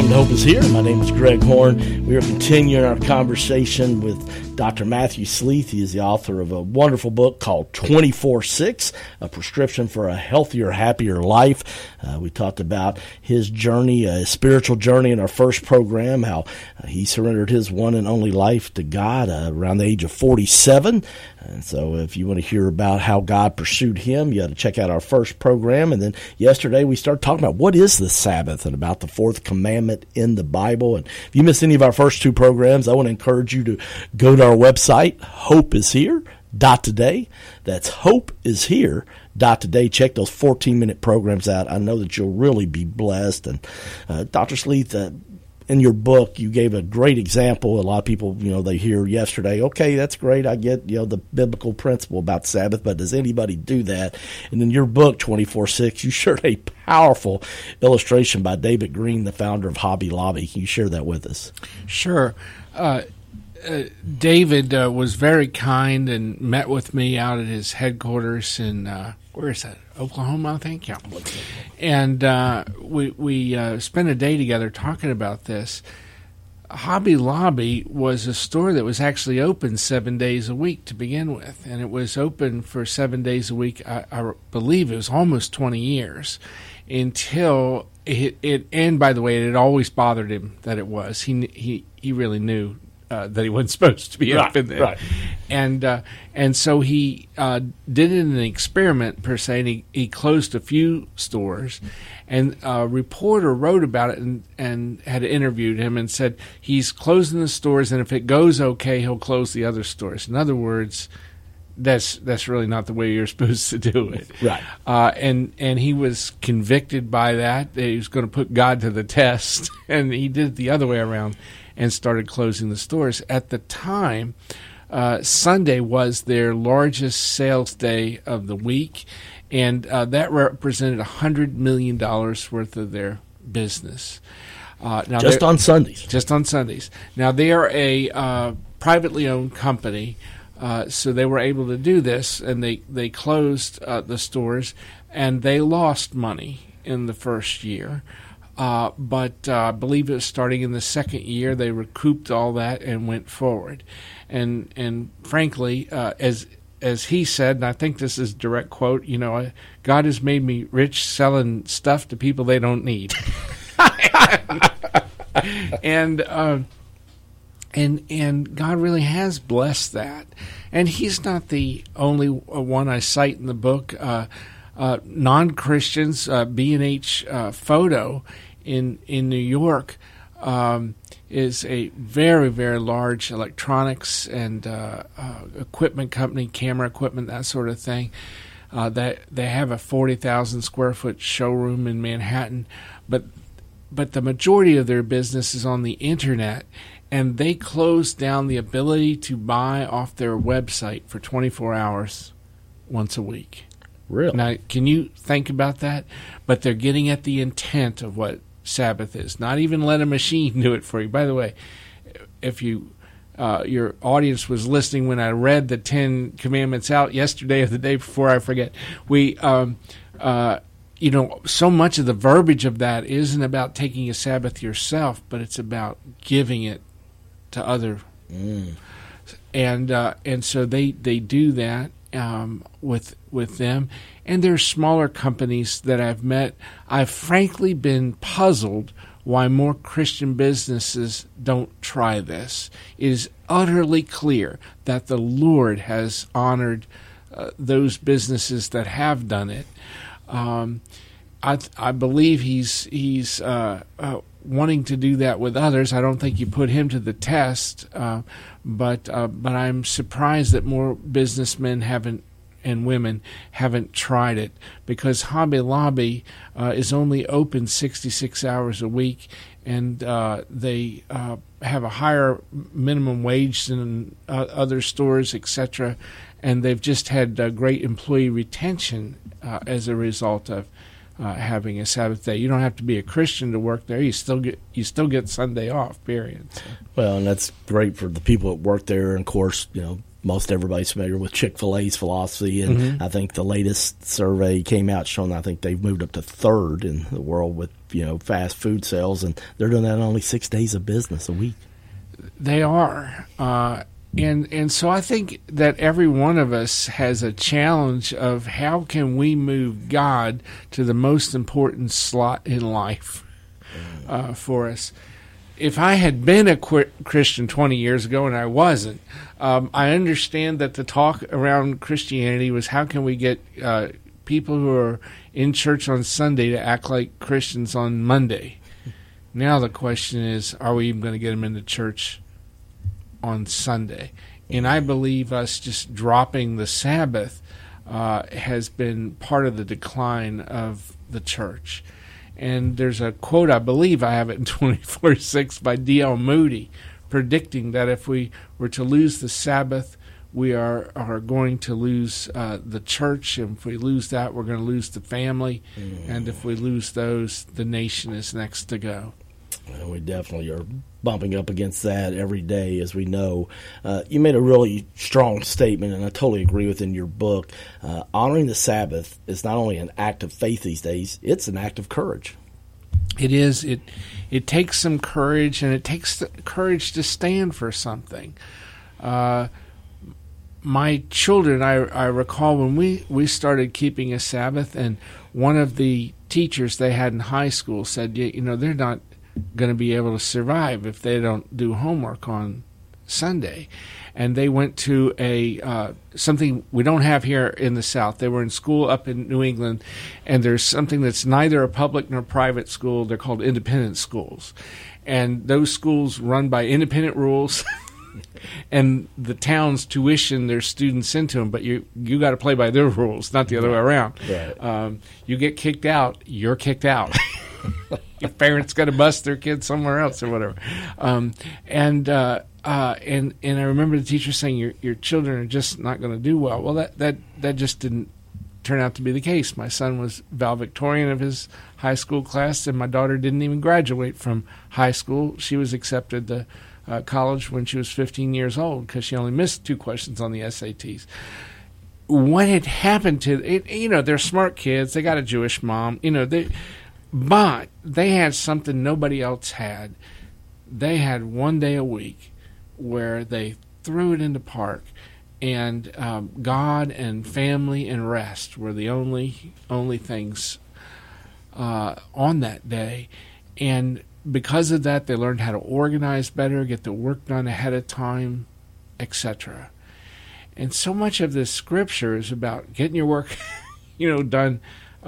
and Hope is here. My name is Greg Horn. We are continuing our conversation with Dr. Matthew Sleeth. He is the author of a wonderful book called 24/6, a prescription for a healthier, happier life. We talked about his journey, his spiritual journey in our first program, how he surrendered his one and only life to God around the age of 47. And so if you want to hear about how God pursued him, you got to check out our first program. And then yesterday we started talking about what is the Sabbath and about the fourth commandment in the Bible. And if you missed any of our first two programs, I want to encourage you to go to our website, hopeishere.today. That's hopeishere.today. Check those 14-minute programs out. I know that you'll really be blessed. And Dr. Sleeth, in your book, you gave a great example. A lot of people, they hear yesterday, okay, that's great. I get, the biblical principle about Sabbath, but does anybody do that? And in your book, 24/6, you shared a powerful illustration by David Green, the founder of Hobby Lobby. Can you share that with us? Sure. David was very kind and met with me out at his headquarters in, where is that? Oklahoma, I think. Yeah. And we spent a day together talking about this. Hobby Lobby was a store that was actually open 7 days a week to begin with, and it was open for 7 days a week. I believe it was almost 20 years until it. And by the way, it had always bothered him that it was. He really knew that he wasn't supposed to be open there. Right. And so he did it in an experiment, per se, and he closed a few stores. And a reporter wrote about it and had interviewed him and said he's closing the stores, and if it goes okay, he'll close the other stores. In other words, that's really not the way you're supposed to do it. Right. And he was convicted by that he was going to put God to the test, and he did it the other way around and started closing the stores. At the time, Sunday was their largest sales day of the week, and that represented $100 million worth of their business. Now just on Sundays. Just on Sundays. Now, they are a privately owned company, so they were able to do this, and they closed the stores, and they lost money in the first year. But I believe it was starting in the second year, they recouped all that and went forward. And frankly, as he said, and I think this is a direct quote, God has made me rich selling stuff to people they don't need. and God really has blessed that. And he's not the only one I cite in the book. Non-Christians, B&H Photo in New York is a very, very large electronics and equipment company, camera equipment, that sort of thing. That they have a 40,000 square foot showroom in Manhattan, but the majority of their business is on the internet, and they closed down the ability to buy off their website for 24 hours once a week. Really? Now, can you think about that? But they're getting at the intent of what Sabbath is. Not even let a machine do it for you. By the way, if you your audience was listening when I read the 10 Commandments out yesterday or the day before, I forget. We, so much of the verbiage of that isn't about taking a Sabbath yourself, but it's about giving it to other. And so they do that with them. And there's smaller companies that I've met. I've frankly been puzzled why more Christian businesses don't try this. It is utterly clear that the Lord has honored those businesses that have done it. I believe he's wanting to do that with others. I don't think you put him to the test, but I'm surprised that more businessmen and women haven't tried it, because Hobby Lobby is only open 66 hours a week, and they have a higher minimum wage than other stores, etc., and they've just had great employee retention as a result of having a Sabbath day. You don't have to be a Christian to work there. You still get Sunday off, period. So. Well, and that's great for the people that work there. And of course, most everybody's familiar with Chick-fil-A's philosophy, and I think the latest survey came out showing I think they've moved up to third in the world with fast food sales, and they're doing that on only 6 days of business a week. They are, and so I think that every one of us has a challenge of how can we move God to the most important slot in life for us. If I had been a Christian 20 years ago, and I wasn't, I understand that the talk around Christianity was how can we get people who are in church on Sunday to act like Christians on Monday. Now the question is, are we even going to get them into church on Sunday? And I believe us just dropping the Sabbath has been part of the decline of the church. And there's a quote, I believe I have it in 24/6 by D.L. Moody, predicting that if we were to lose the Sabbath, we are going to lose the church. And if we lose that, we're going to lose the family. And if we lose those, the nation is next to go. Well, we definitely are bumping up against that every day, as we know. You made a really strong statement, and I totally agree with in your book. Honoring the Sabbath is not only an act of faith these days, it's an act of courage. It is. It takes some courage, and it takes the courage to stand for something. My children, I recall when we started keeping a Sabbath, and one of the teachers they had in high school said, they're not going to be able to survive if they don't do homework on Sunday. And they went to something we don't have here in the South. They were in school up in New England, and there's something that's neither a public nor private school. They're called independent schools. And those schools run by independent rules, and the towns tuition their students into them, but you got to play by their rules, not the other way around. Right. You get kicked out, you're kicked out. Your parents got to bust their kids somewhere else or whatever. And I remember the teacher saying your children are just not going to do well. Well, that just didn't turn out to be the case. My son was valedictorian of his high school class, and my daughter didn't even graduate from high school. She was accepted to college when she was 15 years old because she only missed 2 questions on the SATs. What had happened to it? They're smart kids. They got a Jewish mom. But they had something nobody else had. They had 1 day a week where they threw it into park, and God and family and rest were the only things on that day. And because of that, they learned how to organize better, get the work done ahead of time, etc. And so much of this scripture is about getting your work, done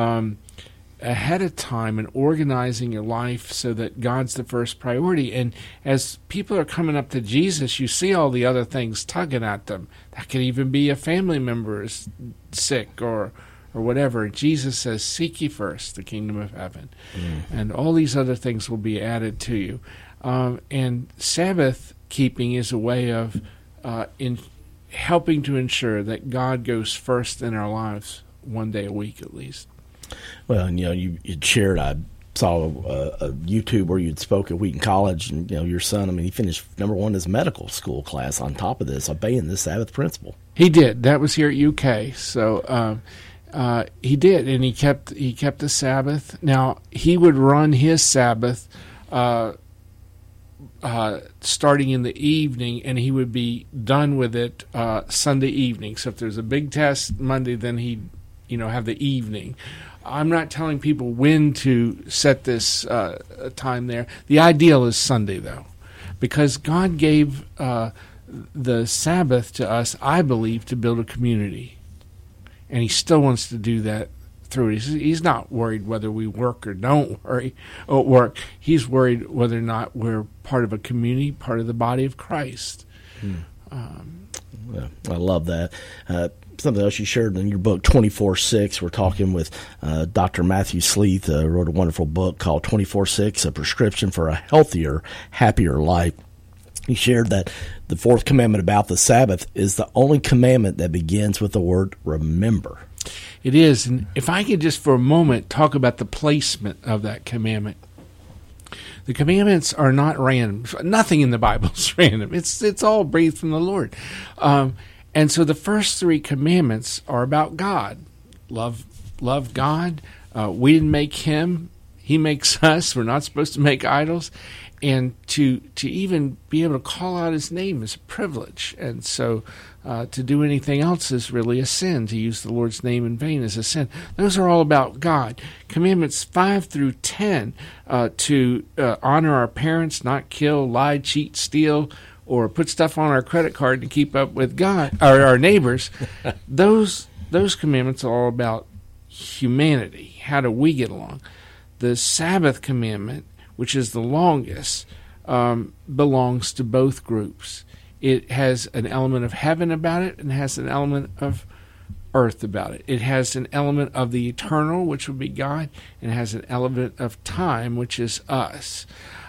ahead of time and organizing your life so that God's the first priority. And as people are coming up to Jesus, you see all the other things tugging at them. That could even be a family member is sick or whatever. Jesus says, seek ye first the kingdom of heaven. And all these other things will be added to you. And Sabbath keeping is a way of in helping to ensure that God goes first in our lives 1 day a week at least. Well, and you'd shared, I saw a YouTube where you'd spoke at Wheaton College, and your son, he finished number 1 in his medical school class on top of this, obeying this Sabbath principle. He did. That was here at UK. So he did, and he kept the Sabbath. Now, he would run his Sabbath starting in the evening, and he would be done with it Sunday evening. So if there's a big test Monday, then he'd have the evening. I'm not telling people when to set this time there. The ideal is Sunday, though, because God gave the Sabbath to us, I believe, to build a community. And he still wants to do that through it. He's not worried whether we work or don't work. He's worried whether or not we're part of a community, part of the body of Christ. Well, I love that. Something else you shared in your book, 24/6. We're talking with Dr. Matthew Sleeth, wrote a wonderful book called 24/6, A Prescription for a Healthier, Happier Life. He shared that the 4th commandment about the Sabbath is the only commandment that begins with the word remember. It is. And if I could just for a moment talk about the placement of that commandment. The commandments are not random. Nothing in the Bible is random. It's all breathed from the Lord. And so the first 3 commandments are about God. Love God. We didn't make him. He makes us. We're not supposed to make idols. And to even be able to call out his name is a privilege. And so to do anything else is really a sin. To use the Lord's name in vain is a sin. Those are all about God. Commandments 5 through 10, to honor our parents, not kill, lie, cheat, steal, or put stuff on our credit card to keep up with God or our neighbors. Those commandments are all about humanity. How do we get along? The Sabbath commandment, which is the longest, belongs to both groups. It has an element of heaven about it and has an element of earth about it. It has an element of the eternal, which would be God, and it has an element of time, which is us.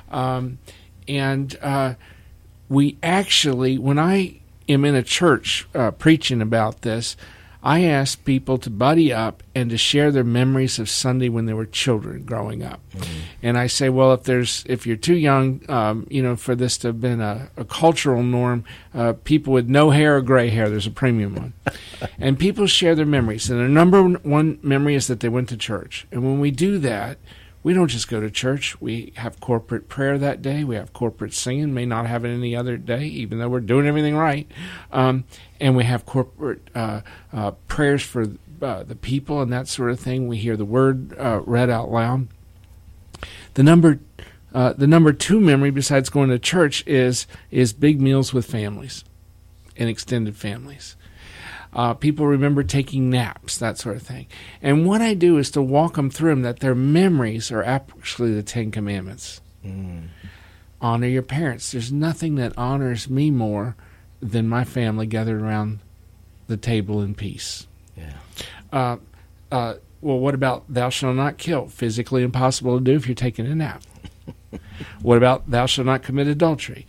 We actually, when I am in a church preaching about this, I ask people to buddy up and to share their memories of Sunday when they were children growing up. Mm-hmm. And I say, well, if you're too young, for this to have been a cultural norm, people with no hair or gray hair, there's a premium one. And people share their memories. And their number one memory is that they went to church. And when we do that, we don't just go to church. We have corporate prayer that day. We have corporate singing. May not have it any other day, even though we're doing everything right. And we have corporate prayers for the people and that sort of thing. We hear the word read out loud. The number 2 memory, besides going to church, is big meals with families and extended families. People remember taking naps, that sort of thing. And what I do is to walk them through them that their memories are actually the 10 Commandments. Mm. Honor your parents. There's nothing that honors me more than my family gathered around the table in peace. Yeah. Well, what about thou shalt not kill? Physically impossible to do if you're taking a nap. What about thou shalt not commit adultery?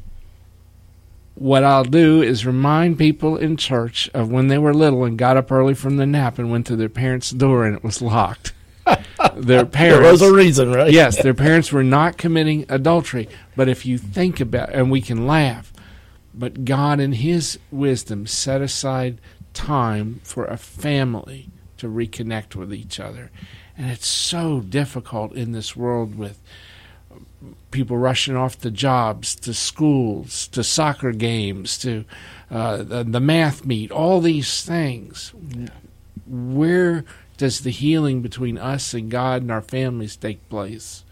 What I'll do is remind people in church of when they were little and got up early from the nap and went to their parents' door and it was locked. Their parents, there was a reason, right? Yes, their parents were not committing adultery. But if you think about it, and we can laugh, but God in his wisdom set aside time for a family to reconnect with each other. And it's so difficult in this world with people rushing off to jobs, to schools, to soccer games, to the math meet, all these things. Where does the healing between us and God and our families take place?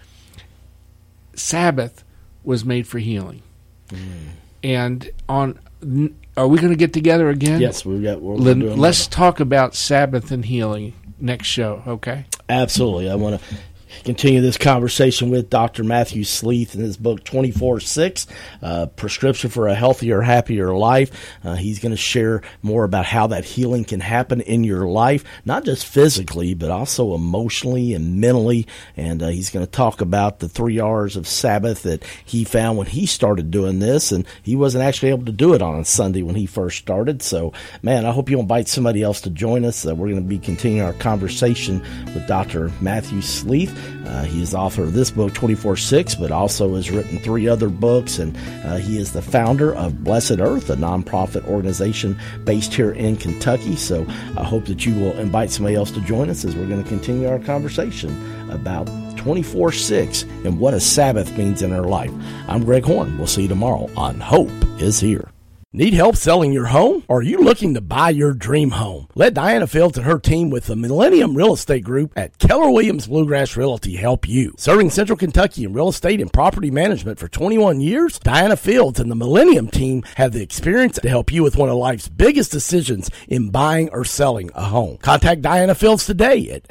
Sabbath was made for healing. And are we going to get together again? Yes, let's talk about Sabbath and healing next show, okay? Absolutely. I want to continue this conversation with Dr. Matthew Sleeth in his book 24/6, Prescription for a Healthier, Happier Life. He's going to share more about how that healing can happen in your life, not just physically, but also emotionally and mentally. And he's going to talk about the 3 hours of Sabbath that he found when he started doing this, and he wasn't actually able to do it on a Sunday when he first started. So, man, I hope you'll invite somebody else to join us. We're going to be continuing our conversation with Dr. Matthew Sleeth. He is the author of this book, 24/6, but also has written 3 other books, and he is the founder of Blessed Earth, a nonprofit organization based here in Kentucky. So I hope that you will invite somebody else to join us as we're going to continue our conversation about 24/6 and what a Sabbath means in our life. I'm Greg Horn. We'll see you tomorrow on Hope is Here. Need help selling your home? Or are you looking to buy your dream home? Let Diana Fields and her team with the Millennium Real Estate Group at Keller Williams Bluegrass Realty help you. Serving Central Kentucky in real estate and property management for 21 years, Diana Fields and the Millennium team have the experience to help you with one of life's biggest decisions in buying or selling a home. Contact Diana Fields today at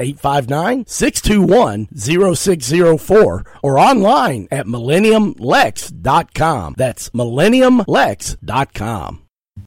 859-621-0604 or online at millenniumlex.com. That's millenniumlex.com.